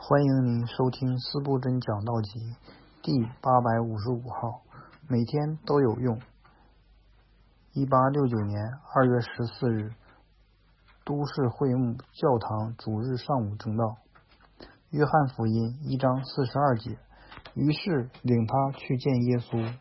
欢迎您收听司布真讲道集第855号，每天都有用。1869年2月14日，都市会幕教堂主日上午正道。约翰福音1章42节，于是领他去见耶稣。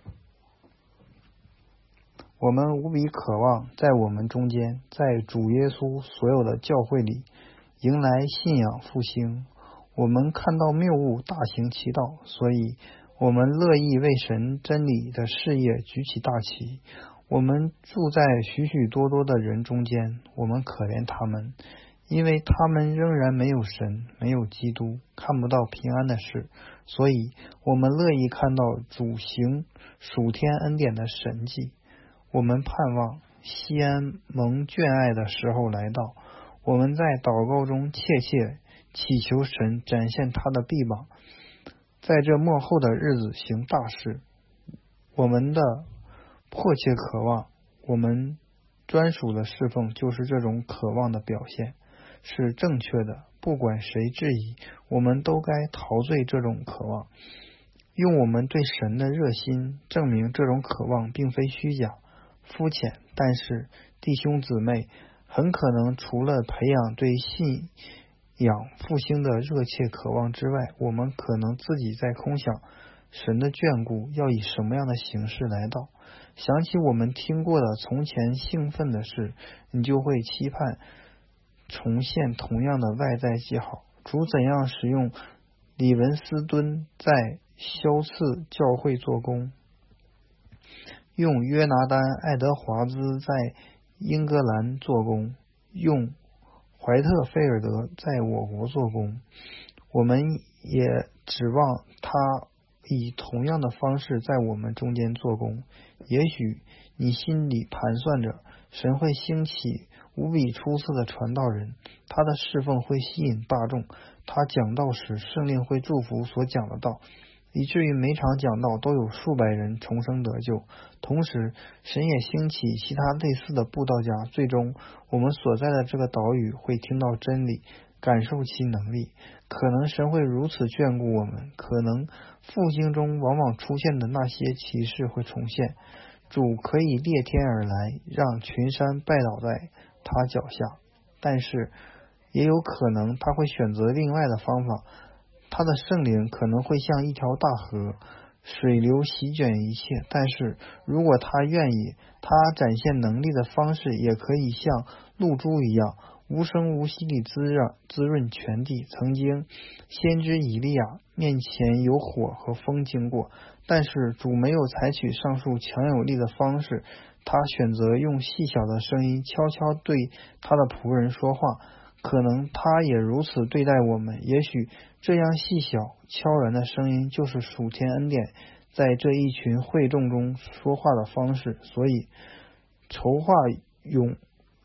我们无比渴望在我们中间，在主耶稣所有的教会里迎来信仰复兴。我们看到谬误大行其道，所以我们乐意为神真理的事业举起大旗。我们住在许许多多的人中间，我们可怜他们，因为他们仍然没有神，没有基督，看不到平安的事，所以我们乐意看到主行属天恩典的神迹。我们盼望西安蒙眷爱的时候来到，我们在祷告中切切祈求神展现他的臂膀，在这末后的日子行大事。我们的迫切渴望，我们专属的侍奉就是这种渴望的表现，是正确的。不管谁质疑，我们都该陶醉这种渴望，用我们对神的热心证明这种渴望并非虚假肤浅。但是弟兄姊妹，很可能除了培养对信仰复兴的热切渴望之外，我们可能自己在空想神的眷顾要以什么样的形式来到。想起我们听过的从前兴奋的事，你就会期盼重现同样的外在记号。主怎样使用李文斯敦在肖次教会做工，用约拿丹·爱德华兹在英格兰做工，用怀特菲尔德在我国做工，我们也指望他以同样的方式在我们中间做工。也许你心里盘算着，神会兴起无比出色的传道人，他的侍奉会吸引大众，他讲道时圣灵会祝福所讲的道，以至于每场讲道都有数百人重生得救。同时神也兴起其他类似的布道家，最终我们所在的这个岛屿会听到真理，感受其能力。可能神会如此眷顾我们，可能复兴中往往出现的那些奇事会重现。主可以裂天而来，让群山拜倒在他脚下，但是也有可能他会选择另外的方法。他的圣灵可能会像一条大河，水流席卷一切，但是如果他愿意，他展现能力的方式也可以像露珠一样无声无息地滋润全地。曾经先知以利亚面前有火和风经过，但是主没有采取上述强有力的方式，他选择用细小的声音悄悄对他的仆人说话。可能他也如此对待我们，也许这样细小悄然的声音就是属天恩典在这一群会众中说话的方式。所以筹划永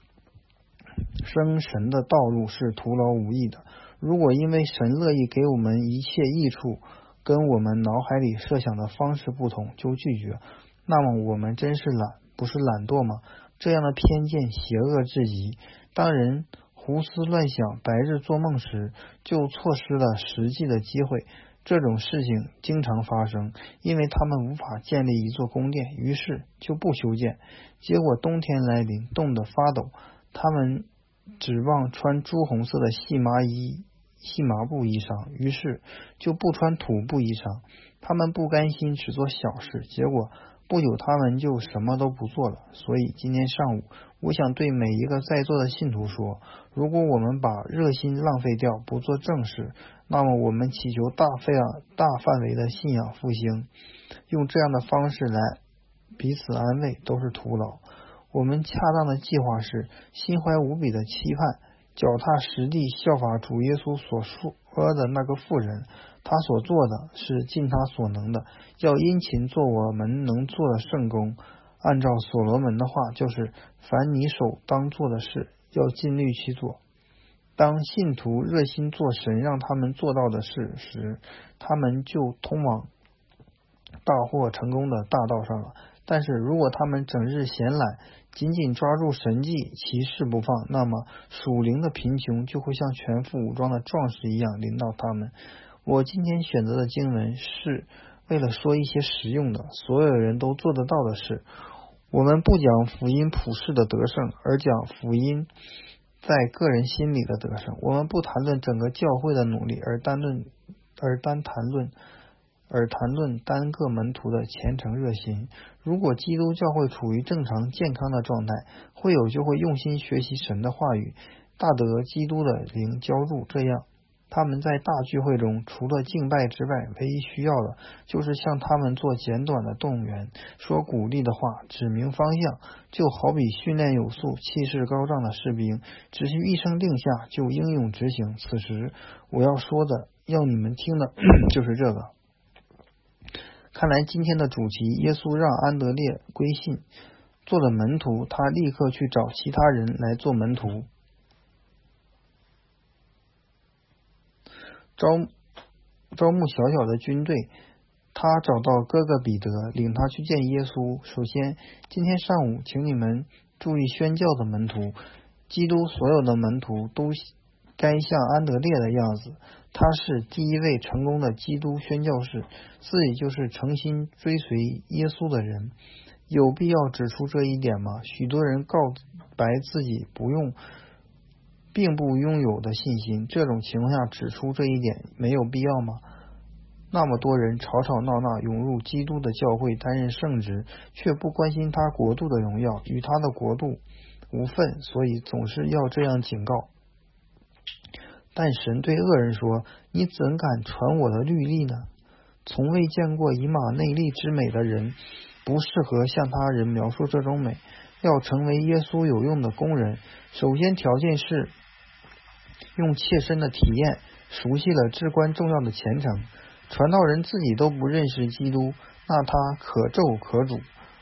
生神的道路是徒劳无益的。如果因为神乐意给我们一切益处跟我们脑海里设想的方式不同就拒绝，那么我们真是懒，不是懒惰吗？这样的偏见邪恶至极。当人胡思乱想白日做梦时，就错失了实际的机会。这种事情经常发生，因为他们无法建立一座宫殿，于是就不修建。结果冬天来临，冻得发抖，他们指望穿朱红色的细麻布衣裳，于是就不穿土布衣裳。他们不甘心只做小事，结果不久他们就什么都不做了。所以今天上午我想对每一个在座的信徒说，如果我们把热心浪费掉，不做正事，那么我们祈求大范围的信仰复兴，用这样的方式来彼此安慰，都是徒劳。我们恰当的计划是心怀无比的期盼，脚踏实地效法主耶稣所说的那个妇人，他所做的是尽他所能的，要殷勤做我们能做的圣工。按照所罗门的话，就是凡你手当做的事，要尽力去做。当信徒热心做神让他们做到的事时，他们就通往大获成功的大道上了。 但是如果他们整日闲懒，紧紧抓住神迹奇事不放，那么属灵的贫穷就会像全副武装的壮士一样临到他们。我今天选择的经文是为了说一些实用的，所有人都做得到的事。我们不讲福音普世的得胜，而讲福音在个人心里的得胜。我们不谈论整个教会的努力，而谈论单个门徒的虔诚热心。如果基督教会处于正常健康的状态，会友就会用心学习神的话语，大得基督的灵浇筑，这样他们在大聚会中除了敬拜之外，唯一需要的就是向他们做简短的动员，说鼓励的话，指明方向，就好比训练有素、气势高涨的士兵，只需一声令下就英勇执行。此时我要说的，要你们听的就是这个。看来今天的主题，耶稣让安德烈归信，做了门徒，他立刻去找其他人来做门徒。招募小小的军队，他找到哥哥彼得，领他去见耶稣。首先，今天上午，请你们注意宣教的门徒，基督所有的门徒都该像安德烈的样子，他是第一位成功的基督宣教士，自己就是诚心追随耶稣的人。有必要指出这一点吗？许多人告白自己并不拥有的信心，这种情况下指出这一点没有必要吗？那么多人吵吵闹闹涌入基督的教会担任圣职，却不关心他国度的荣耀，与他的国度无分，所以总是要这样警告。但神对恶人说，你怎敢传我的律例呢？从未见过以马内利之美的人，不适合向他人描述这种美。要成为耶稣有用的工人，首先条件是用切身的体验熟悉了至关重要的虔诚。传道人自己都不认识基督，那他可咒可诅。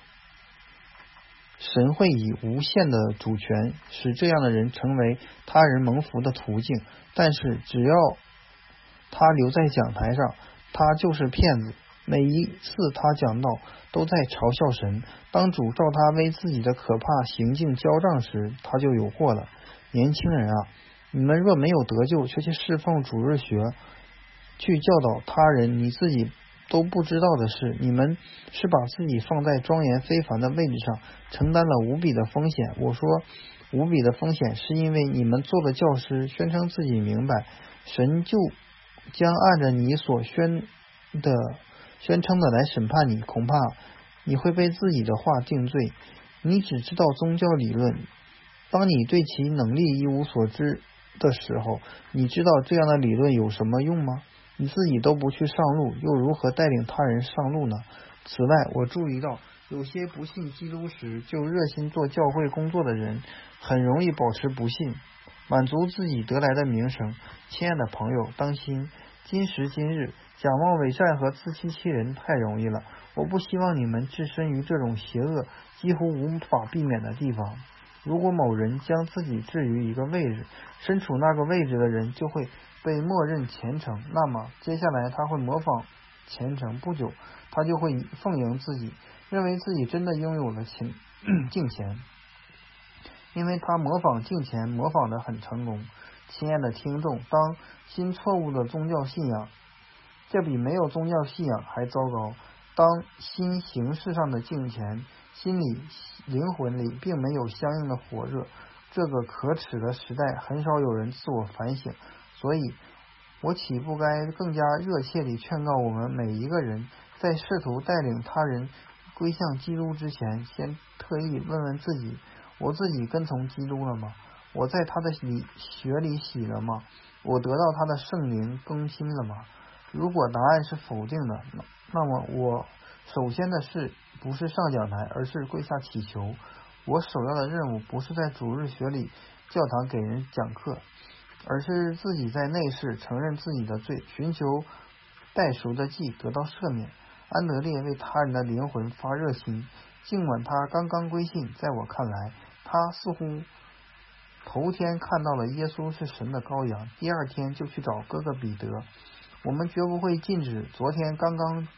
神会以无限的主权使这样的人成为他人蒙福的途径，但是只要他留在讲台上，他就是骗子。每一次他讲道都在嘲笑神，当主照他为自己的可怕行径交账时，他就有祸了。年轻人啊，你们若没有得救，却去侍奉主日学，去教导他人你自己都不知道的事，你们是把自己放在庄严非凡的位置上，承担了无比的风险。我说无比的风险，是因为你们做了教师，宣称自己明白，神就将按着你所宣称的来审判你，恐怕你会被自己的话定罪。你只知道宗教理论，当你对其能力一无所知的时候，你知道这样的理论有什么用吗？你自己都不去上路，又如何带领他人上路呢？此外，我注意到有些不信基督时就热心做教会工作的人，很容易保持不信，满足自己得来的名声。亲爱的朋友，当心，今时今日假冒伪善和自欺欺人太容易了。我不希望你们置身于这种邪恶几乎无法避免的地方。如果某人将自己置于一个位置，身处那个位置的人就会被默认虔诚，那么接下来他会模仿虔诚，不久他就会奉迎自己，认为自己真的拥有了敬虔，因为他模仿敬虔模仿得很成功。亲爱的听众，当新错误的宗教信仰，这比没有宗教信仰还糟糕。当新形式上的敬虔，心里灵魂里并没有相应的火热，这个可耻的时代很少有人自我反省，所以我岂不该更加热切地劝告我们每一个人，在试图带领他人归向基督之前，先特意问问自己，我自己跟从基督了吗？我在他的血里洗了吗？我得到他的圣灵更新了吗？如果答案是否定的，那么我首先的事不是上讲台，而是跪下祈求。我首要的任务不是在主日学里教堂给人讲课，而是自己在内室承认自己的罪，寻求代赎的祭，得到赦免。安德烈为他人的灵魂发热心，尽管他刚刚归信，在我看来，他似乎头天看到了耶稣是神的羔羊，第二天就去找哥哥彼得。我们绝不会禁止昨天刚刚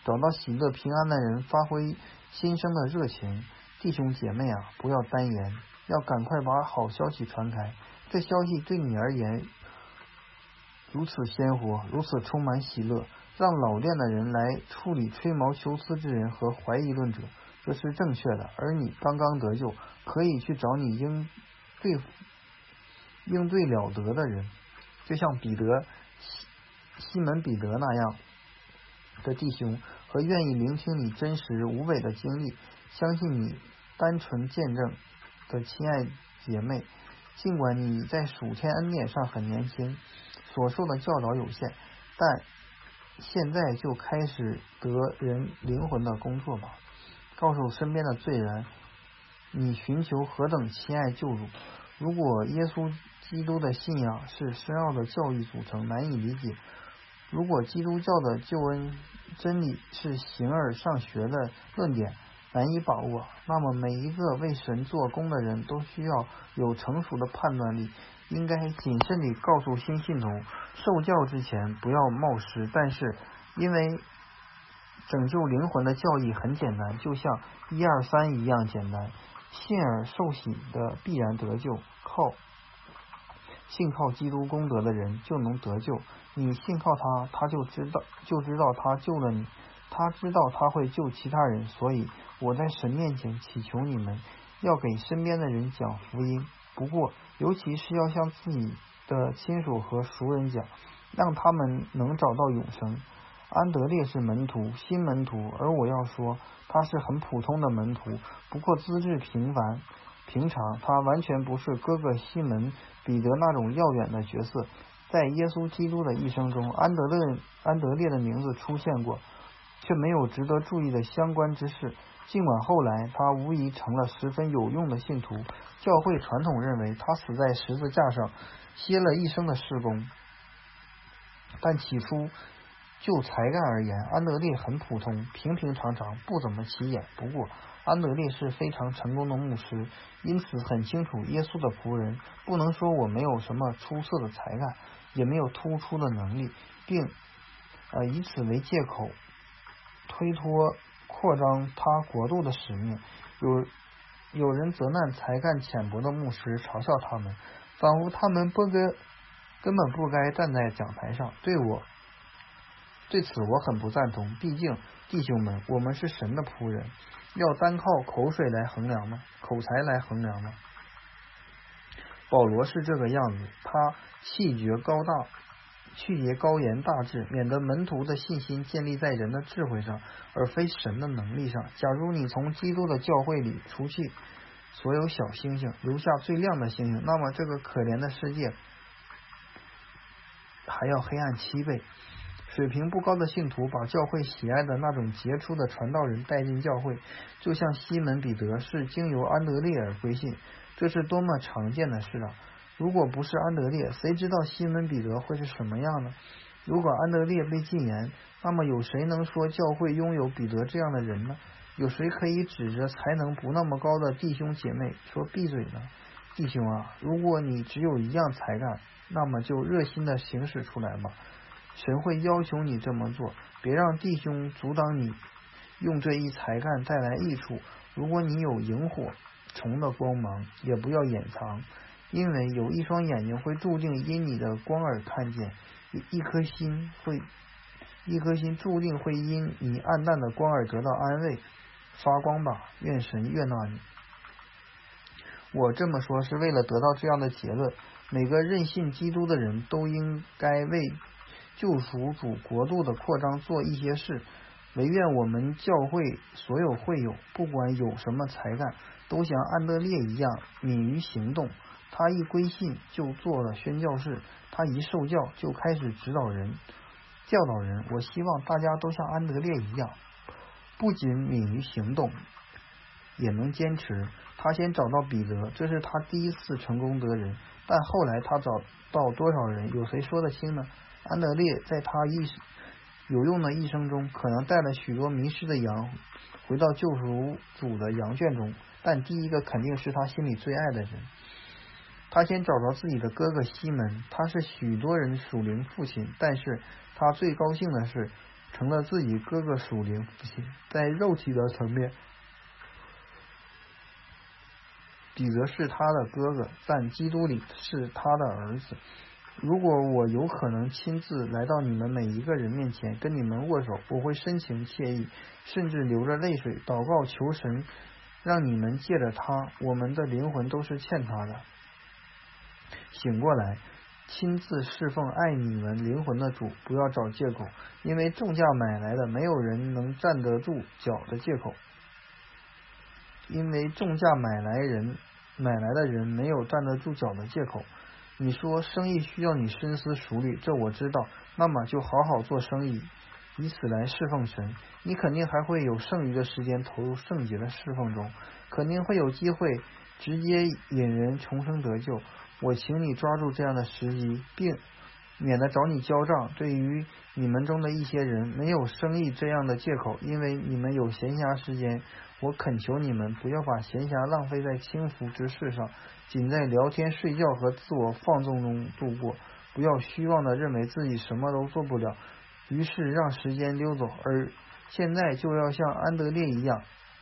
找到喜乐平安的人发挥新生的热情。弟兄姐妹啊，不要单言，要赶快把好消息传开。这消息对你而言如此鲜活，如此充满喜乐，让老练的人来处理吹毛求疵之人和怀疑论者，这是正确的。而你刚刚得救，可以去找你应对了得的人，就像西门彼得那样的弟兄，和愿意聆听你真实无伪的经历，相信你单纯见证的亲爱姐妹。尽管你在属天恩典上很年轻，所受的教导有限，但现在就开始得人灵魂的工作吧。告诉身边的罪人，你寻求何等亲爱救主。如果耶稣基督的信仰是深奥的教义组成，难以理解，如果基督教的救恩真理是形而上学的论点，难以把握，那么每一个为神做工的人都需要有成熟的判断力，应该谨慎地告诉新信徒，受教之前不要冒失。但是因为拯救灵魂的教义很简单，就像1、2、3一样简单，信而受洗的必然得救，信靠基督功德的人就能得救。你信靠他，他就知道他救了你，他知道他会救其他人。所以我在神面前祈求你们，要给身边的人讲福音，不过尤其是要向自己的亲属和熟人讲，让他们能找到永生。安德烈是门徒，新门徒，而我要说他是很普通的门徒，不过资质平常，他完全不是哥哥西门彼得那种耀眼的角色。在耶稣基督的一生中，安德烈的名字出现过，却没有值得注意的相关之事。尽管后来他无疑成了十分有用的信徒，教会传统认为他死在十字架上歇了一生的事工，但起初就才干而言，安德烈很普通，平平常常，不怎么起眼。不过安德烈是非常成功的牧师，因此很清楚耶稣的仆人不能说我没有什么出色的才干，也没有突出的能力，并以此为借口推脱扩张他国度的使命。有人责难才干浅薄的牧师，嘲笑他们，仿佛他们根本不该站在讲台上。对此我很不赞同，毕竟弟兄们，我们是神的仆人，要单靠口才来衡量吗？保罗是这个样子，他气节高言大志，免得门徒的信心建立在人的智慧上，而非神的能力上。假如你从基督的教会里除去所有小星星，留下最亮的星星，那么这个可怜的世界还要黑暗7倍。水平不高的信徒把教会喜爱的那种杰出的传道人带进教会，就像西门彼得是经由安德烈而归信，这是多么常见的事啊！如果不是安德烈，谁知道西门彼得会是什么样呢？如果安德烈被禁言，那么有谁能说教会拥有彼得这样的人呢？有谁可以指着才能不那么高的弟兄姐妹说闭嘴呢？弟兄啊，如果你只有一样才干，那么就热心的行使出来吧。神会要求你这么做，别让弟兄阻挡你用这一才干带来益处。如果你有萤火虫的光芒，也不要掩藏，因为有一双眼睛会注定因你的光而看见，一颗心注定会因你暗淡的光而得到安慰。发光吧，愿神悦纳你。我这么说是为了得到这样的结论：每个认信基督的人都应该为救赎主国度的扩张做一些事。唯愿我们教会所有会友，不管有什么才干，都像安德烈一样敏于行动。他一归信就做了宣教士，他一受教就开始教导人。我希望大家都像安德烈一样，不仅敏于行动，也能坚持。他先找到彼得，这是他第一次成功得人，但后来他找到多少人，有谁说得清呢？安德烈在他有用的一生中，可能带了许多迷失的羊回到救赎主的羊圈中，但第一个肯定是他心里最爱的人。他先找着自己的哥哥西门，他是许多人属灵父亲，但是他最高兴的是成了自己哥哥属灵父亲。在肉体的层面，彼得是他的哥哥，但基督里是他的儿子。如果我有可能亲自来到你们每一个人面前跟你们握手，我会深情惬意，甚至流着泪水祷告求神让你们借着他，我们的灵魂都是欠他的，醒过来，亲自侍奉爱你们灵魂的主。不要找借口，因为重价买来的没有人能站得住脚的借口，因为重价买来的人没有站得住脚的借口。你说生意需要你深思熟虑，这我知道，那么就好好做生意，以此来侍奉神。你肯定还会有剩余的时间投入圣洁的侍奉中，肯定会有机会直接引人重生得救。我请你抓住这样的时机，并免得找你交账。对于你们中的一些人，没有生意这样的借口，因为你们有闲暇时间。我恳求你们不要把闲暇浪费在轻浮之事上，仅在聊天睡觉和自我放纵中度过。不要虚妄地认为自己什么都做不了，于是让时间溜走。而现在就要像安德烈一样，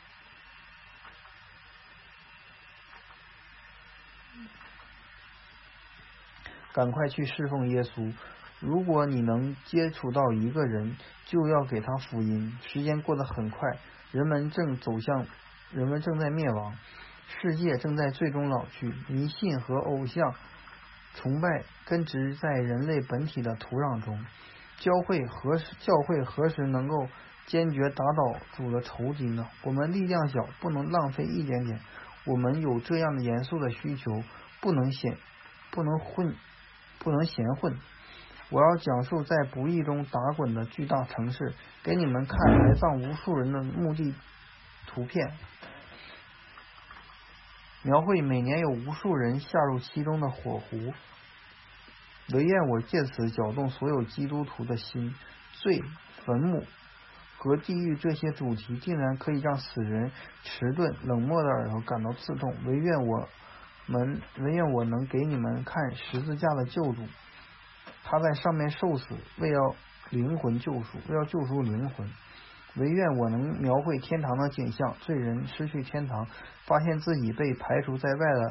赶快去侍奉耶稣。如果你能接触到一个人，就要给他福音。时间过得很快，人们正在灭亡，世界正在最终老去。迷信和偶像崇拜根植在人类本体的土壤中。教会何时能够坚决打倒主的仇敌呢？我们力量小，不能浪费一点点。我们有这样的严肃的需求，不能闲混。我要讲述在不义中打滚的巨大城市，给你们看埋葬无数人的墓地图片，描绘每年有无数人下入其中的火湖。唯愿我借此搅动所有基督徒的心。罪、坟墓和地狱这些主题竟然可以让死人迟钝冷漠的耳朵感到刺痛。唯愿我能给你们看十字架的救主，他在上面受死，为要救赎灵魂。唯愿我能描绘天堂的景象，罪人失去天堂，发现自己被排除在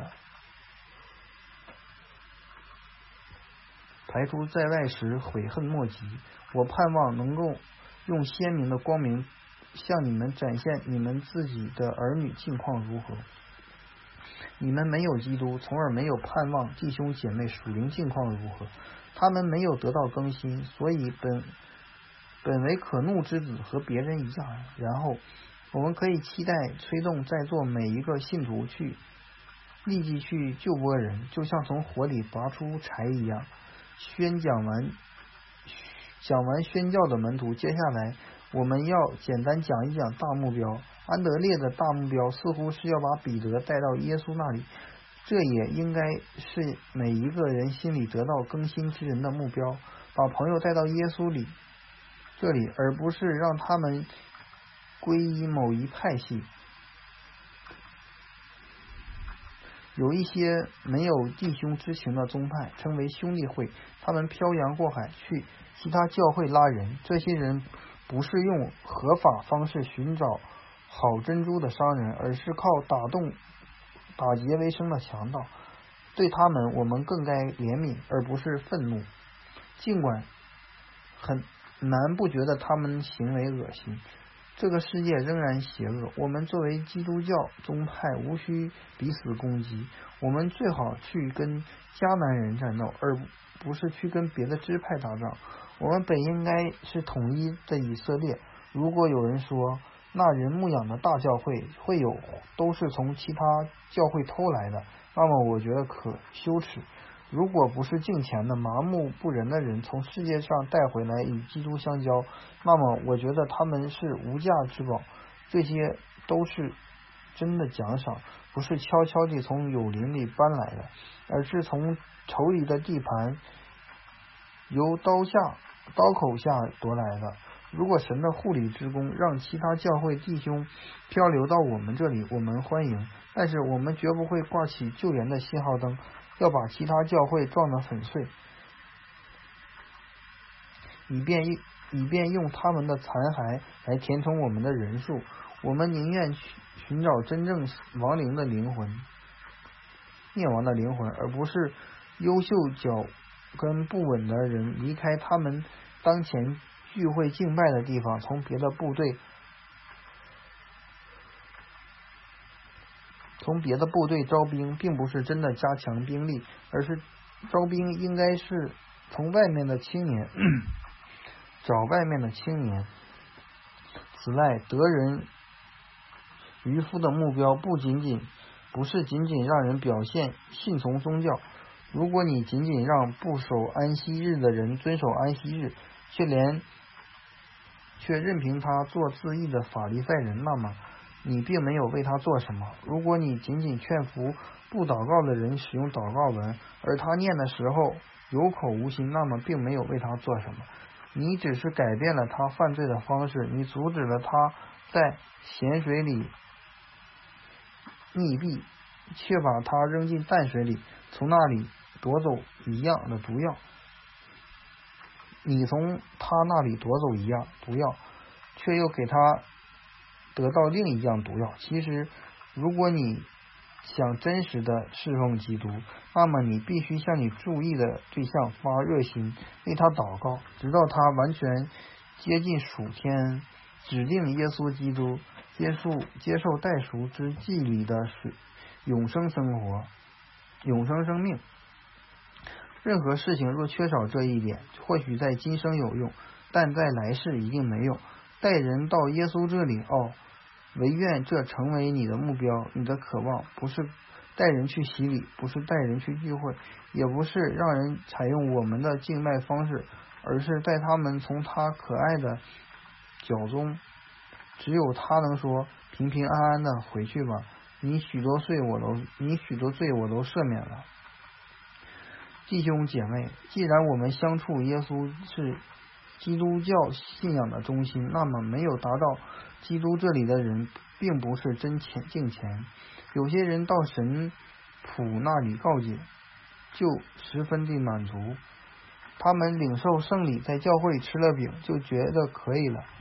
外时悔恨莫及。我盼望能够用鲜明的光明向你们展现你们自己的儿女境况如何。你们没有基督，从而没有盼望弟兄姐妹属灵境况如何。他们没有得到更新，所以本为可怒之子，和别人一样。然后我们可以期待催动在座每一个信徒立即去救拨人，就像从火里拔出柴一样。讲完宣教的门徒，接下来我们要简单讲一讲大目标。安德烈的大目标似乎是要把彼得带到耶稣那里，这也应该是每一个人心里得到更新之人的目标，把朋友带到耶稣这里，而不是让他们归依某一派系。有一些没有弟兄之情的宗派称为兄弟会，他们漂洋过海去其他教会拉人。这些人不是用合法方式寻找好珍珠的商人，而是靠打劫为生的强盗。对他们我们更该怜悯，而不是愤怒。尽管很难不觉得他们行为恶心，这个世界仍然邪恶。我们作为基督教宗派无需彼此攻击，我们最好去跟迦南人战斗，而不是去跟别的支派打仗。我们本应该是统一的以色列。如果有人说那人牧养的大教会都是从其他教会偷来的，那么我觉得可羞耻。如果不是敬虔的麻木不仁的人从世界上带回来与基督相交，那么我觉得他们是无价之宝。这些都是真的奖赏，不是悄悄地从有林里搬来的，而是从仇敌的地盘由刀口下夺来的。如果神的护理之功让其他教会弟兄漂流到我们这里，我们欢迎，但是我们绝不会挂起救援的信号灯，要把其他教会撞得粉碎，以便以便用他们的残骸来填充我们的人数。我们宁愿寻找真正亡灵的灵魂、灭亡的灵魂，而不是优秀脚跟不稳的人离开他们当前聚会敬拜的地方，从别的部队招兵，并不是真的加强兵力，而是招兵应该是从外面的青年找外面的青年。此外，得人渔夫的目标不是仅仅让人表现信从宗教。如果你仅仅让不守安息日的人遵守安息日，却任凭他做自义的法利赛人，那么你并没有为他做什么。如果你仅仅劝服不祷告的人使用祷告文，而他念的时候有口无心，那么并没有为他做什么。你只是改变了他犯罪的方式，你阻止了他在咸水里溺毙，却把他扔进淡水里，从那里夺走一样的毒药。你从他那里夺走一样毒药，却又给他得到另一样毒药。其实，如果你想真实的侍奉基督，那么你必须向你注意的对象发热心，为他祷告，直到他完全接近属天指定耶稣基督，接受代赎之祭里的永生生命。任何事情若缺少这一点，或许在今生有用，但在来世一定没用。带人到耶稣这里，唯愿这成为你的目标，你的渴望不是带人去洗礼，不是带人去聚会，也不是让人采用我们的敬拜方式，而是带他们从他可爱的脚中，只有他能说平平安安的回去吧，你许多罪我都赦免了。弟兄姐妹，既然我们相处耶稣是基督教信仰的中心，那么没有达到基督这里的人并不是真敬虔。有些人到神父那里告解，就十分的满足，他们领受圣礼，在教会吃了饼就觉得可以了，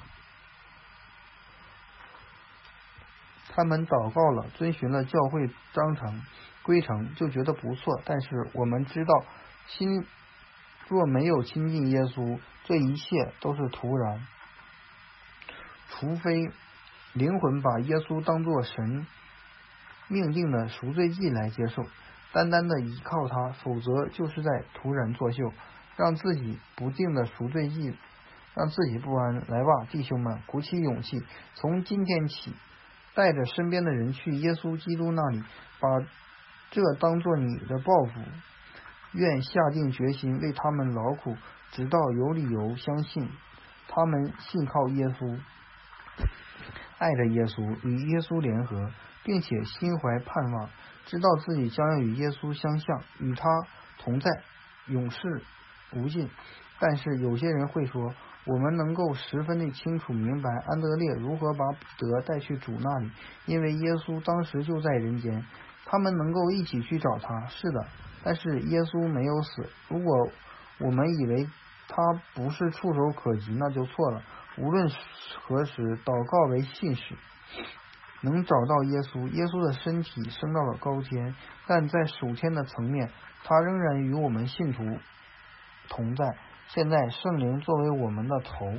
他们祷告了，遵循了教会规程，就觉得不错。但是我们知道，心若没有亲近耶稣，这一切都是徒然，除非灵魂把耶稣当作神命定的赎罪祭来接受，单单的依靠他，否则就是在徒然作秀，让自己不定的赎罪祭让自己不安。来吧，弟兄们，鼓起勇气，从今天起带着身边的人去耶稣基督那里，把这当作你的报复，愿下定决心为他们劳苦，直到有理由相信他们信靠耶稣，爱着耶稣，与耶稣联合，并且心怀盼望，知道自己将要与耶稣相像，与他同在，永世无尽。但是有些人会说，我们能够十分的清楚明白安德烈如何把彼得带去主那里，因为耶稣当时就在人间，他们能够一起去找他。是的，但是耶稣没有死。如果我们以为他不是触手可及，那就错了。无论何时，祷告为信使，能找到耶稣。耶稣的身体升到了高天，但在属天的层面，他仍然与我们信徒同在。现在圣灵作为我们的头，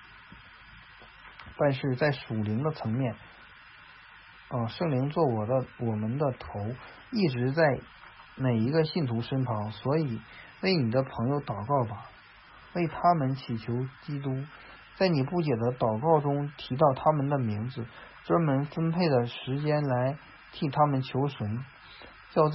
但是在属灵的层面，圣灵做我们的头，一直在每一个信徒身旁。所以为你的朋友祷告吧，为他们祈求基督，在你不解的祷告中提到他们的名字，专门分配的时间来替他们求神，要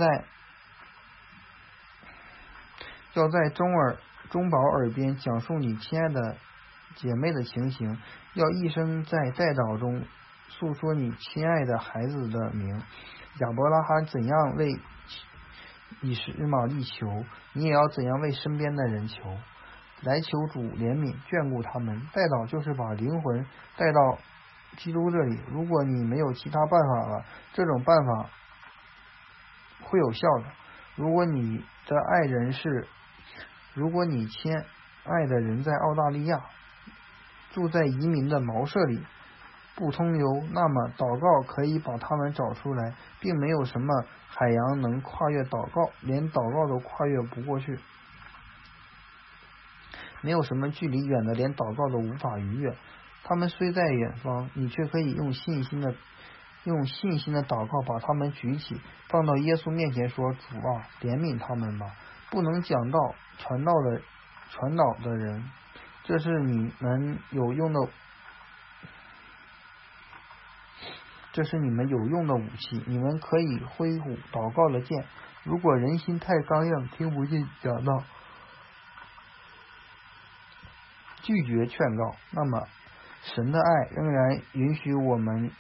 在中保耳边讲述你亲爱的姐妹的情形，要一生在代祷中诉说你亲爱的孩子的名。亚伯拉罕怎样为以实玛利求，你也要怎样为身边的人求，来求主怜悯眷顾他们。代祷就是把灵魂带到基督这里。如果你没有其他办法了，这种办法会有效的。如果你亲爱的人在澳大利亚， 住在移民的茅舍里，不通游，那么祷告可以把他们找出来，并没有什么海洋能跨越祷告，连祷告都跨越不过去。没有什么距离远的连祷告都无法逾越。他们虽在远方，你却可以用信心的祷告把他们举起，放到耶稣面前说：主啊，怜悯他们吧。不能讲道传导的人，这是你们有用的武器，你们可以挥舞祷告的剑。如果人心太刚硬，听不进讲道，拒绝劝告，那么神的爱仍然允许我们，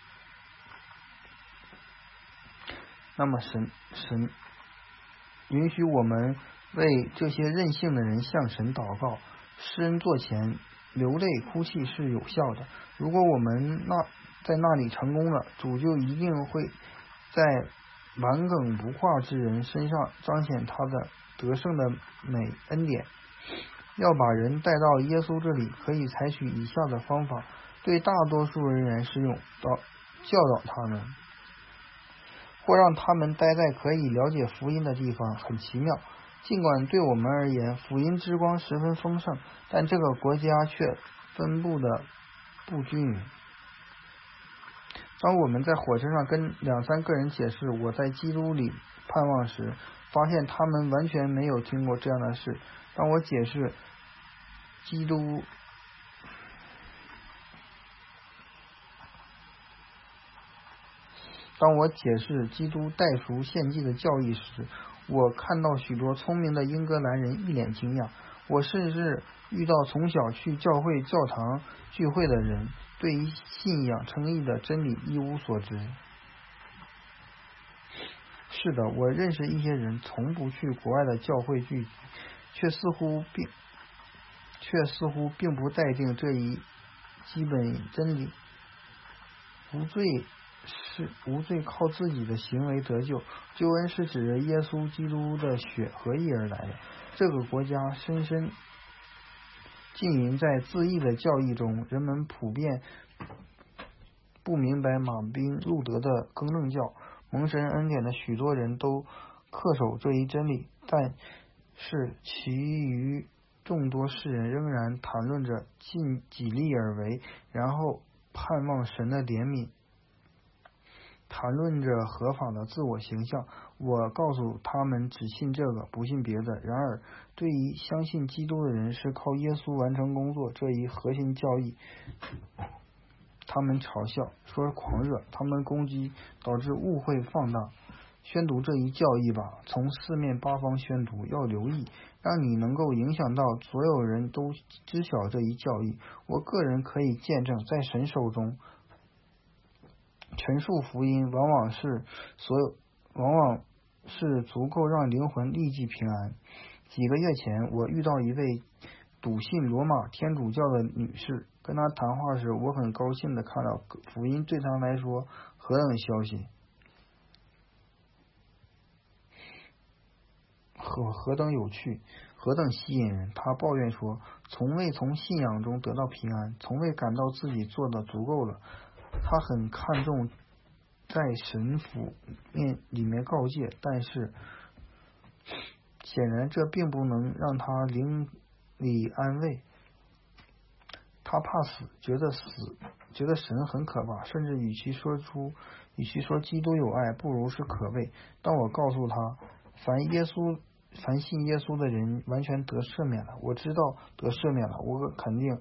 允许我们为这些任性的人向神祷告。施恩座前流泪哭泣是有效的。如果我们在那里成功了，主就一定会在顽梗不化之人身上彰显他的得胜的美恩典。要把人带到耶稣这里，可以采取以下的方法，对大多数人员适用，教导他们，或让他们待在可以了解福音的地方。很奇妙，尽管对我们而言福音之光十分丰盛，但这个国家却分布的不均匀。当我们在火车上跟2-3个人解释我在基督里盼望时，发现他们完全没有听过这样的事。当我解释基督代赎献祭的教义时，我看到许多聪明的英格兰人一脸惊讶。我甚至遇到从小去教会教堂聚会的人，对于信仰称义的真理一无所知。是的，我认识一些人从不去国外的教会聚集，却似乎并不待定这一基本真理：无罪靠自己的行为得救，救恩是指着耶稣基督的血和义而来的。这个国家深深浸淫在自义的教义中，人们普遍不明白马丁路德的更正教。蒙神恩典的许多人都恪守这一真理，但是其余众多世人仍然谈论着尽己力而为，然后盼望神的怜悯，谈论着合法的自我形象。我告诉他们只信这个，不信别的。然而对于相信基督的人是靠耶稣完成工作这一核心教义，他们嘲笑说狂热，他们攻击，导致误会放大。宣读这一教义吧，从四面八方宣读，要留意，让你能够影响到所有人都知晓这一教义。我个人可以见证，在神手中陈述福音往往是足够让灵魂立即平安。几个月前，我遇到一位笃信罗马天主教的女士，跟她谈话时，我很高兴地看到福音对她来说何等消息，何等有趣，何等吸引人。她抱怨说，从未从信仰中得到平安，从未感到自己做的足够了。她很看重在神府里面告诫，但是显然这并不能让她灵里安慰。她怕死，觉得神很可怕，甚至与其说基督有爱，不如是可畏。当我告诉她，凡信耶稣的人完全得赦免了，我知道得赦免了，我肯定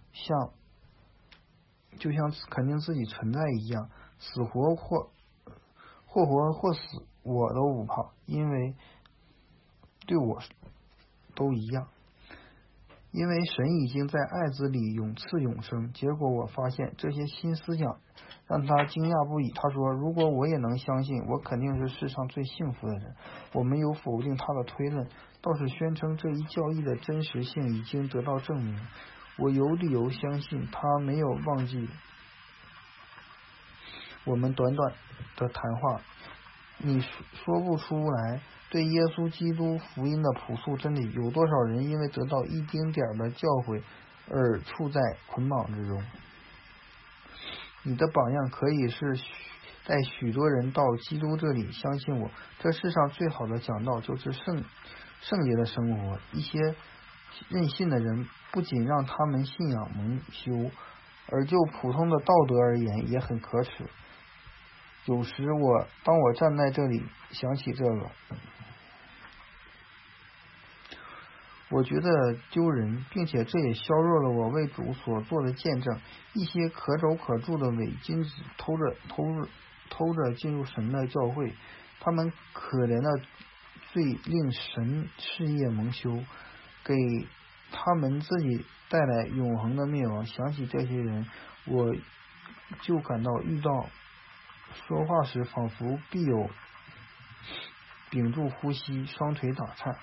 就像肯定自己存在一样，死活或活或死我都不怕，因为对我都一样，因为神已经在爱子里永赐永生。结果我发现这些新思想让他惊讶不已。他说，如果我也能相信，我肯定是世上最幸福的人。我没有否定他的推论，倒是宣称这一教义的真实性已经得到证明。我有理由相信他没有忘记我们短短的谈话。你说不出来，对耶稣基督福音的朴素真理，有多少人因为得到一丁点的教诲而处在捆绑之中。你的榜样可以是带许多人到基督这里相信我。这世上最好的讲道就是圣洁的生活。一些任性的人不仅让他们信仰蒙羞，而就普通的道德而言也很可耻。有时当我站在这里想起这个，我觉得丢人，并且这也削弱了我为主所做的见证。一些可走可住的伪君子偷着进入神的教会，他们可怜的罪令神事业蒙羞，给他们自己带来永恒的灭亡。想起这些人，我就感到遇到说话时仿佛必有屏住呼吸，双腿打颤。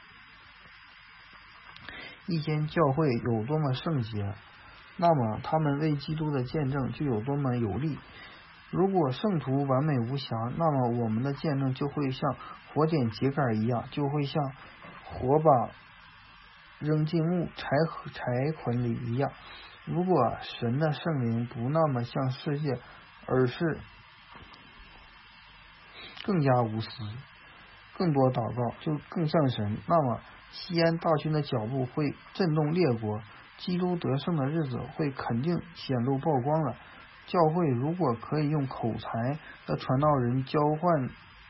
一间教会有多么圣洁，那么他们为基督的见证就有多么有力。如果圣徒完美无瑕，那么我们的见证就会像火点秸秆一样，就会像火把扔进柴捆里一样。如果神的圣灵不那么像世界，而是更加无私，更多祷告就更像神，那么西安大军的脚步会震动列国，基督得胜的日子会肯定显露曝光了。教会如果可以用口才的传道人交换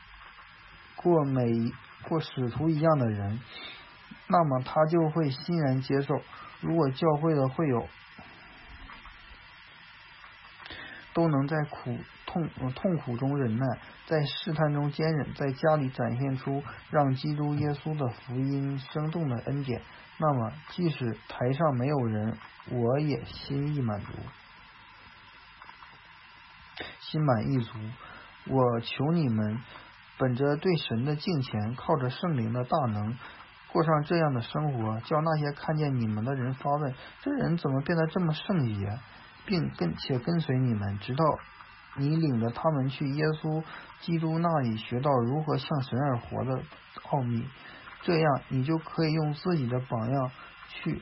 过使徒一样的人，那么他就会欣然接受。如果教会的会友都能在痛苦中忍耐，在试探中坚忍，在家里展现出让基督耶稣的福音生动的恩典，那么即使台上没有人，我也心满意足。我求你们本着对神的敬虔，靠着圣灵的大能，过上这样的生活，叫那些看见你们的人发问，这人怎么变得这么圣洁，并且跟随你们，直到你领着他们去耶稣基督那里学到如何向神而活的奥秘。这样你就可以用自己的榜样去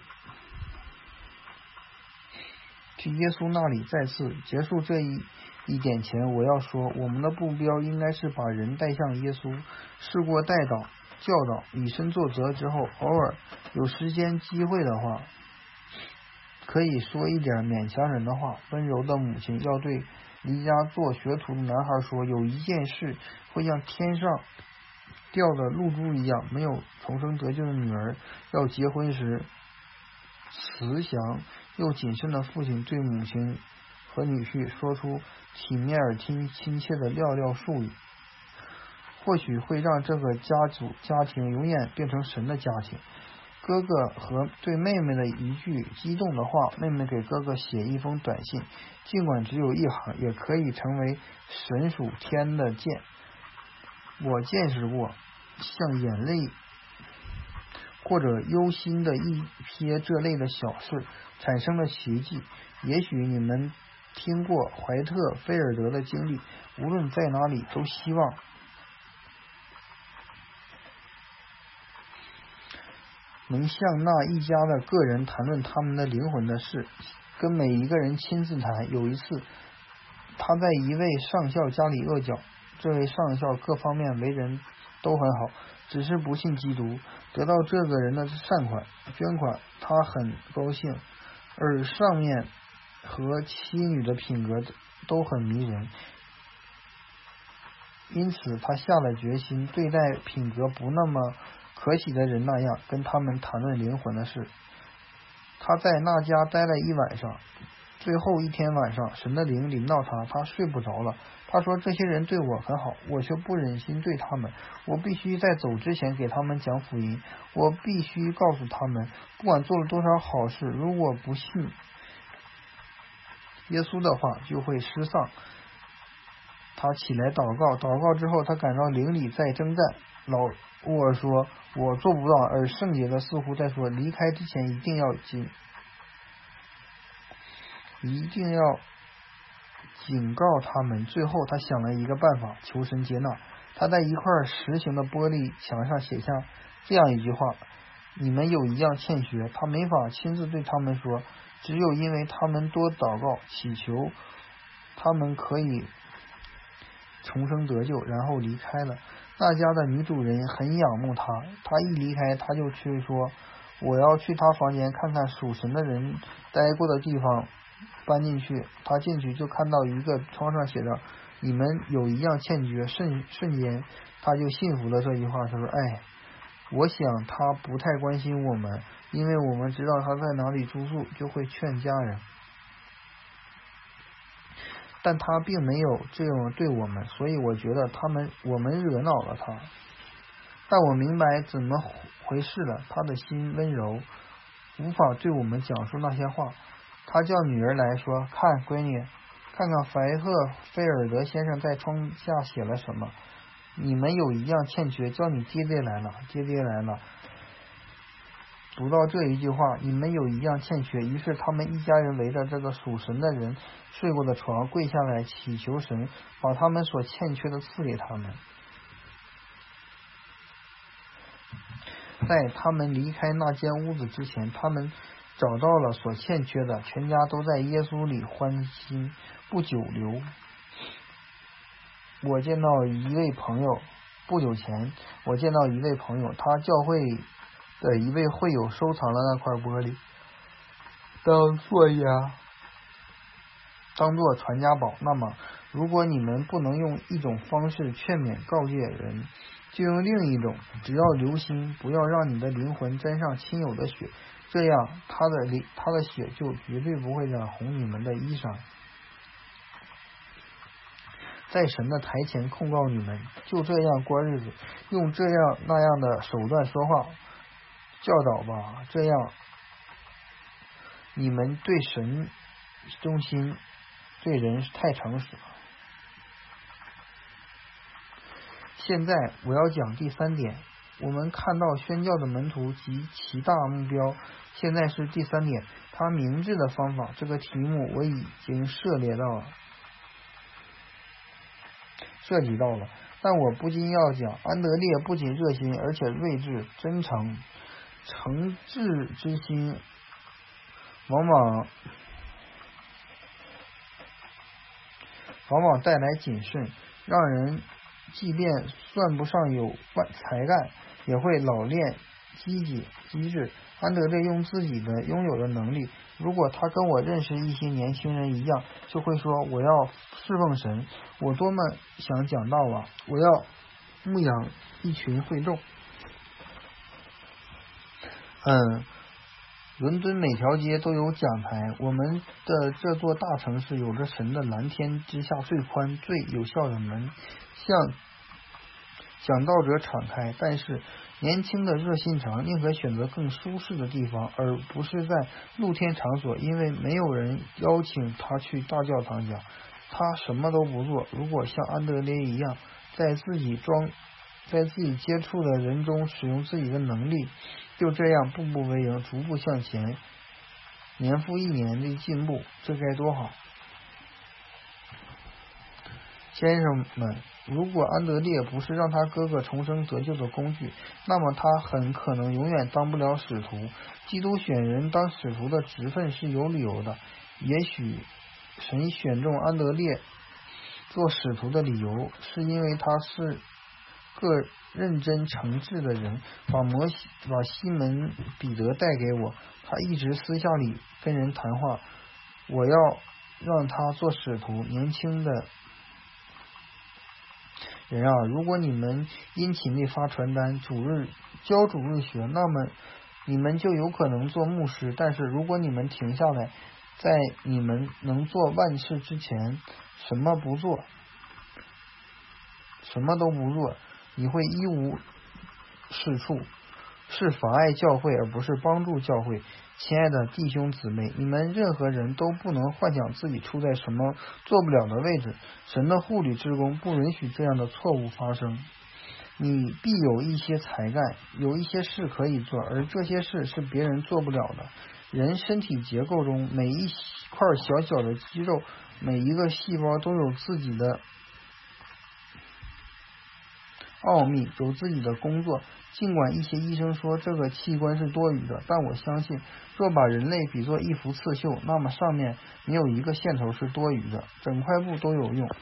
耶稣那里。再次结束这一点前，我要说，我们的目标应该是把人带向耶稣。事过带导教导以身作则之后，偶尔有时间机会的话，可以说一点勉强人的话。温柔的母亲要对离家做学徒的男孩说，有一件事会像天上掉的露珠一样，没有重生得救的女儿要结婚时，慈祥又谨慎的父亲对母亲和女婿说出体面而亲切的寥数语，或许会让这个家庭永远变成神的家庭。哥哥和对妹妹的一句激动的话，妹妹给哥哥写一封短信，尽管只有一行，也可以成为神属天的剑。我见识过像眼泪或者忧心的一瞥这类的小事产生了奇迹。也许你们听过怀特菲尔德的经历，无论在哪里都希望能向那一家的个人谈论他们的灵魂的事，跟每一个人亲自谈。有一次他在一位上校家里饿脚，这位上校各方面为人都很好，只是不信基督。得到这个人的善款捐款，他很高兴，而上面和妻女的品格都很迷人，因此他下了决心对待品格不那么可喜的人那样，跟他们谈论灵魂的事。他在那家待了一晚上，最后一天晚上，神的灵临到他，他睡不着了。他说，这些人对我很好，我却不忍心对他们，我必须在走之前给他们讲福音，我必须告诉他们，不管做了多少好事，如果不信耶稣的话，就会失丧。他起来祷告之后，他感到灵里在征战。老沃尔说，我做不到，而圣洁的似乎在说，离开之前一定要警告他们。最后他想了一个办法，求神接纳。他在一块实形的玻璃墙上写下这样一句话， 你们有一样欠缺，他没法亲自对他们说，只有因为他们多祷告祈求，他们可以重生得救，然后离开了。那家的女主人很仰慕他，他一离开，他就去说，我要去他房间看看属神的人待过的地方，搬进去。他进去就看到一个窗上写着，你们有一样欠缺，瞬间他就信服了这句话。他说，我想他不太关心我们，因为我们知道他在哪里住宿，就会劝家人。但他并没有这样对我们，所以我觉得我们惹恼了他。但我明白怎么回事了，他的心温柔，无法对我们讲述那些话。他叫女儿来说，看闺女，看看菲尔德先生在窗下写了什么。你们有一样欠缺，叫你爹爹来了。爹爹来了。读到这一句话，你们有一样欠缺，于是他们一家人围着这个属神的人睡过的床跪下来祈求神把他们所欠缺的赐给他们。在他们离开那间屋子之前，他们找到了所欠缺的，全家都在耶稣里欢欣。不久前我见到一位朋友，他教会的一位会友收藏了那块玻璃，当作传家宝。那么，如果你们不能用一种方式劝勉告诫人，就用另一种，只要留心，不要让你的灵魂沾上亲友的血，这样他的血就绝对不会染红你们的衣裳。在神的台前控告你们，就这样过日子，用这样那样的手段说话，教导吧，这样你们对神忠心，对人太诚实了。现在我要讲第3点，我们看到宣教的门徒及其大目标，现在是第3点，他明智的方法。这个题目我已经涉及到了，但我不禁要讲，安德烈不仅热心，而且睿智、真诚。诚挚之心往往带来谨慎，让人即便算不上有才干，也会老练机智。安德烈用自己的拥有的能力，如果他跟我认识一些年轻人一样，就会说，我要侍奉神，我多么想讲道啊，我要牧养一群会众。伦敦每条街都有讲台，我们的这座大城市有着神的蓝天之下最宽最有效的门，向讲道者敞开。但是年轻的热心肠宁可选择更舒适的地方，而不是在露天场所，因为没有人邀请他去大教堂讲，他什么都不做。如果像安德烈一样在自己接触的人中使用自己的能力，就这样步步为营，逐步向前，年复一年的进步，这该多好。先生们，如果安德烈不是让他哥哥重生得救的工具，那么他很可能永远当不了使徒。基督选人当使徒的职分是有理由的，也许神选中安德烈做使徒的理由是因为他是个认真诚挚的人，把西门彼得带给我，他一直私下里跟人谈话，我要让他做使徒。年轻的人啊，如果你们殷勤地发传单，教主日学，那么你们就有可能做牧师。但是如果你们停下来，在你们能做万事之前什么都不做，你会一无是处，是妨碍教会而不是帮助教会。亲爱的弟兄姊妹，你们任何人都不能幻想自己处在什么做不了的位置，神的护理之功不允许这样的错误发生。你必有一些才干，有一些事可以做，而这些事是别人做不了的。人身体结构中每一块小小的肌肉，每一个细胞都有自己的奥秘，有自己的工作。尽管一些医生说这个器官是多余的，但我相信，若把人类比作一幅刺绣，那么上面没有一个线头是多余的，整块布都有用。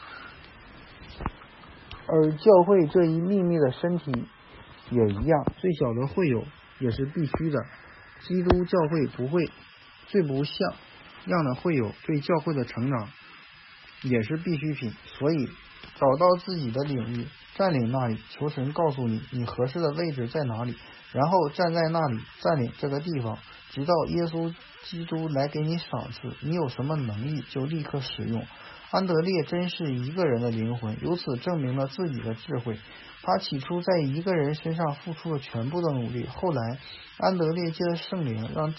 而教会这一秘密的身体也一样，最小的会友也是必须的。基督教会不会最不像样的会友，对教会的成长也是必需品。所以找到自己的领域，占领那里，求神告诉你你合适的位置在哪里，然后站在那里占领这个地方，直到耶稣基督来给你赏赐。你有什么能力就立刻使用。安德烈真是一个人的灵魂，由此证明了自己的智慧。他起初在一个人身上付出了全部的努力，后来安德烈借着圣灵让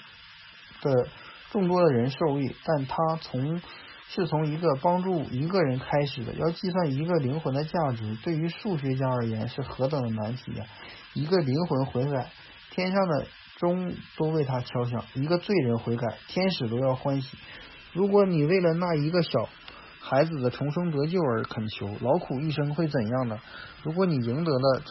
众多的人受益，但他是从一个帮助一个人开始的。要计算一个灵魂的价值，对于数学家而言是何等的难题呀！一个灵魂悔改，天上的钟都为他敲响；一个罪人悔改，天使都要欢喜。如果你为了那一个小孩子的重生得救而恳求，劳苦一生会怎样呢？如果你赢得了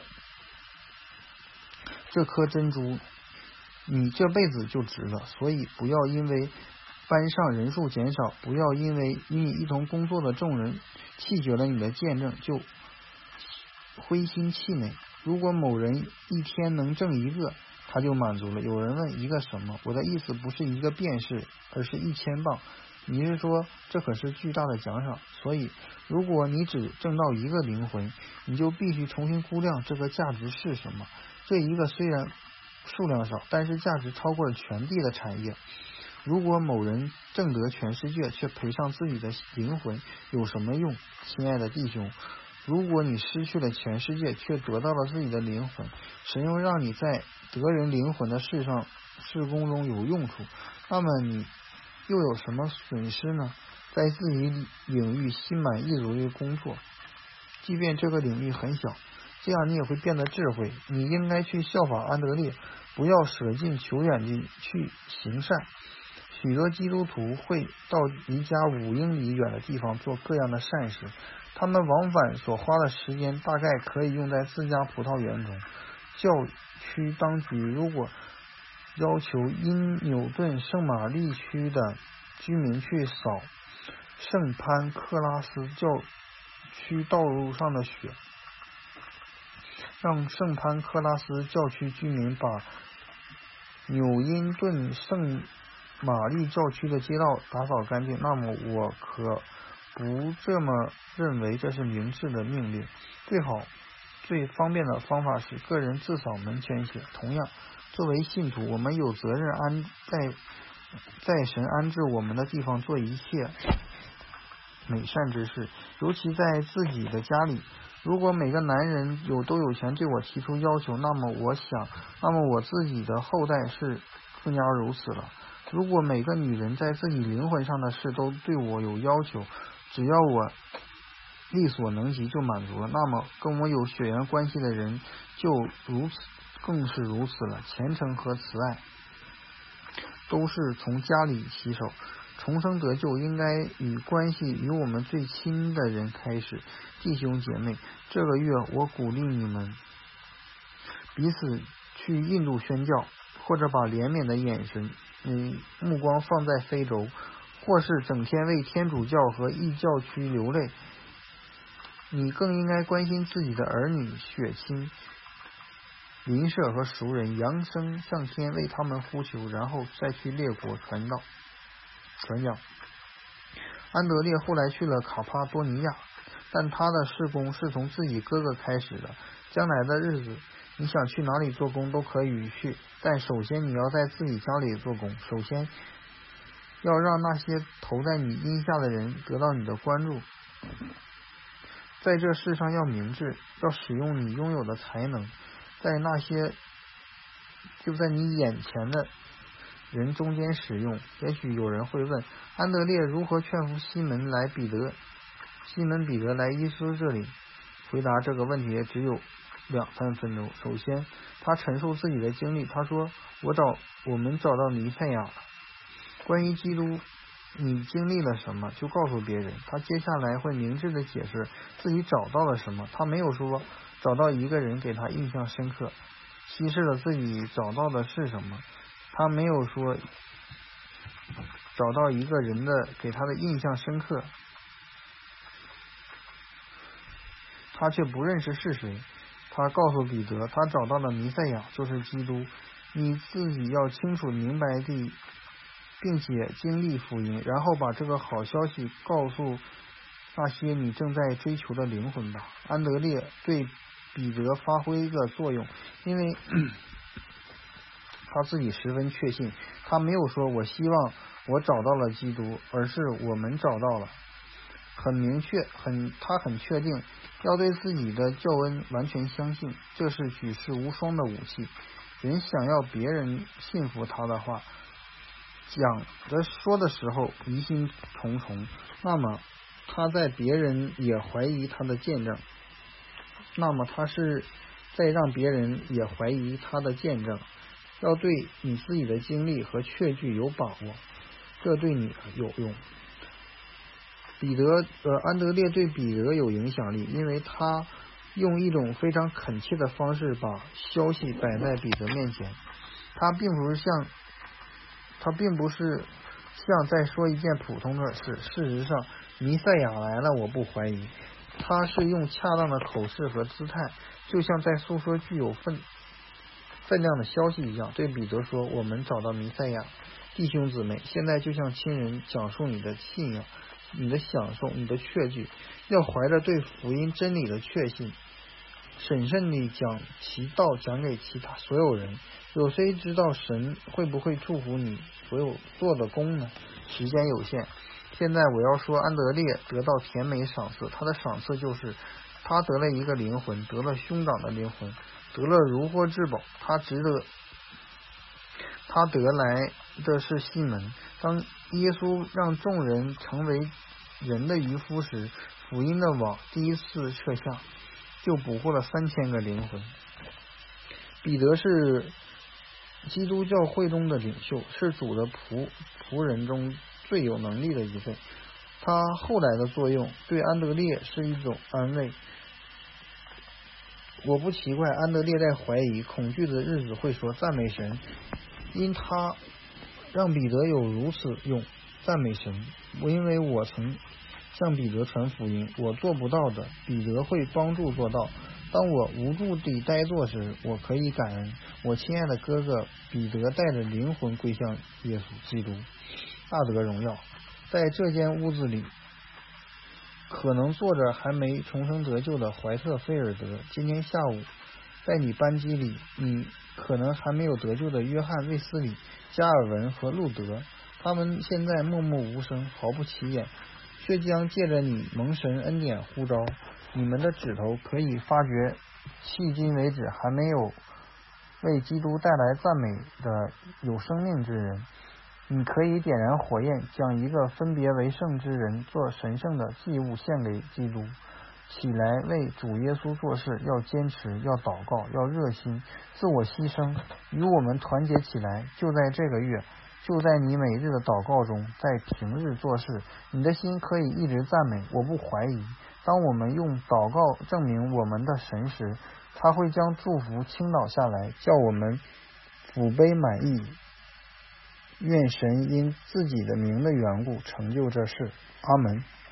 这颗珍珠，你这辈子就值了。所以不要因为班上人数减少，不要因为与你一同工作的众人弃绝了你的见证就灰心气馁。如果某人一天能挣一个，他就满足了。有人问一个什么？我的意思不是一个便士，而是1000磅。你是说这可是巨大的奖赏？所以如果你只挣到一个灵魂，你就必须重新估量这个价值是什么。这一个虽然数量少，但是价值超过了全地的产业。如果某人挣得全世界，却赔上自己的灵魂，有什么用？亲爱的弟兄，如果你失去了全世界，却得到了自己的灵魂，神又让你在得人灵魂的事工中有用处，那么你又有什么损失呢？在自己领域心满意足的工作，即便这个领域很小，这样你也会变得智慧。你应该去效法安德烈，不要舍近求远地去行善。许多基督徒会到离家5英里远的地方做各样的善事，他们往返所花的时间大概可以用在自家葡萄园中。教区当局如果要求因纽顿圣玛丽区的居民去扫圣潘克拉斯教区道路上的雪，让圣潘克拉斯教区居民把纽因顿圣玛丽教区的街道打扫干净，那么我可不这么认为，这是明智的命令。最方便的方法是个人自扫门前雪。同样，作为信徒，我们有责任在神安置我们的地方做一切美善之事，尤其在自己的家里。如果每个男人都有权对我提出要求，那么我自己的后代是更加如此了。如果每个女人在自己灵魂上的事都对我有要求，只要我力所能及就满足了，那么跟我有血缘关系的人就更是如此了。虔诚和慈爱都是从家里起手，重生得救应该关系与我们最亲的人开始。弟兄姐妹，这个月我鼓励你们彼此去印度宣教，或者把怜悯的眼神目光放在非洲，或是整天为天主教和异教区流泪。你更应该关心自己的儿女、血亲、邻舍和熟人，扬声向天为他们呼求，然后再去列国传讲。安德烈后来去了卡帕多尼亚，但他的事工是从自己哥哥开始的。将来的日子，你想去哪里做工都可以去，但首先你要在自己家里做工，首先要让那些投在你荫下的人得到你的关注。在这世上要明智，要使用你拥有的才能，在那些就在你眼前的人中间使用。也许有人会问，安德烈如何劝服西门彼得来耶稣这里？回答这个问题也只有2-3分钟。首先，他陈述自己的经历，他说我们找到弥赛亚了。关于基督你经历了什么就告诉别人，他接下来会明智的解释自己找到了什么。他没有说找到一个人给他印象深刻，稀释了自己找到的是什么。他没有说找到一个人的给他的印象深刻，他却不认识是谁。他告诉彼得，他找到了弥赛亚，就是基督。你自己要清楚明白地并且经历福音，然后把这个好消息告诉那些你正在追求的灵魂吧。安德烈对彼得发挥一个作用，因为他自己十分确信，他没有说我希望我找到了基督，而是我们找到了。很明确，他很确定要对自己的救恩完全相信，这是举世无双的武器。人想要别人信服他的话，说的时候疑心重重，那么他在别人也怀疑他的见证，那么他是在让别人也怀疑他的见证。要对你自己的经历和确据有把握，这对你有用。安德烈对彼得有影响力，因为他用一种非常恳切的方式把消息摆在彼得面前。他并不是像在说一件普通的事。事实上，弥赛亚来了，我不怀疑。他是用恰当的口势和姿态，就像在诉说具有分量的消息一样，对彼得说，我们找到弥赛亚。弟兄姊妹，现在就像亲人讲述你的信仰，你的享受，你的确据，要怀着对福音真理的确信，审慎地将其道讲给其他所有人。有谁知道神会不会祝福你所有做的工呢？时间有限，现在我要说，安德烈得到甜美赏赐，他的赏赐就是他得了一个灵魂，得了兄长的灵魂，得了如获至宝。他得来的是西门。当耶稣让众人成为人的渔夫时，福音的网第一次撤下，就捕获了3000个灵魂。彼得是基督教会中的领袖，是主的仆人中最有能力的一位。他后来的作用对安德烈是一种安慰。我不奇怪安德烈在怀疑恐惧的日子会说赞美神，因他让彼得有如此用。赞美神，因为我曾向彼得传福音，我做不到的，彼得会帮助做到。当我无助地呆坐时，我可以感恩我亲爱的哥哥彼得带着灵魂归向耶稣基督，大得荣耀。在这间屋子里，可能坐着还没重生得救的怀特菲尔德。今天下午在你班级里，你可能还没有得救的约翰卫斯理、加尔文和路德，他们现在默默无声，毫不起眼，却将借着你蒙神恩典呼召。你们的指头可以发觉迄今为止还没有为基督带来赞美的有生命之人。你可以点燃火焰，将一个分别为圣之人做神圣的祭物献给基督。起来为主耶稣做事，要坚持，要祷告，要热心，自我牺牲，与我们团结起来。就在这个月，就在你每日的祷告中，在平日做事，你的心可以一直赞美。我不怀疑，当我们用祷告证明我们的神时，他会将祝福倾倒下来，叫我们福杯满溢。愿神因自己的名的缘故成就这事。阿门。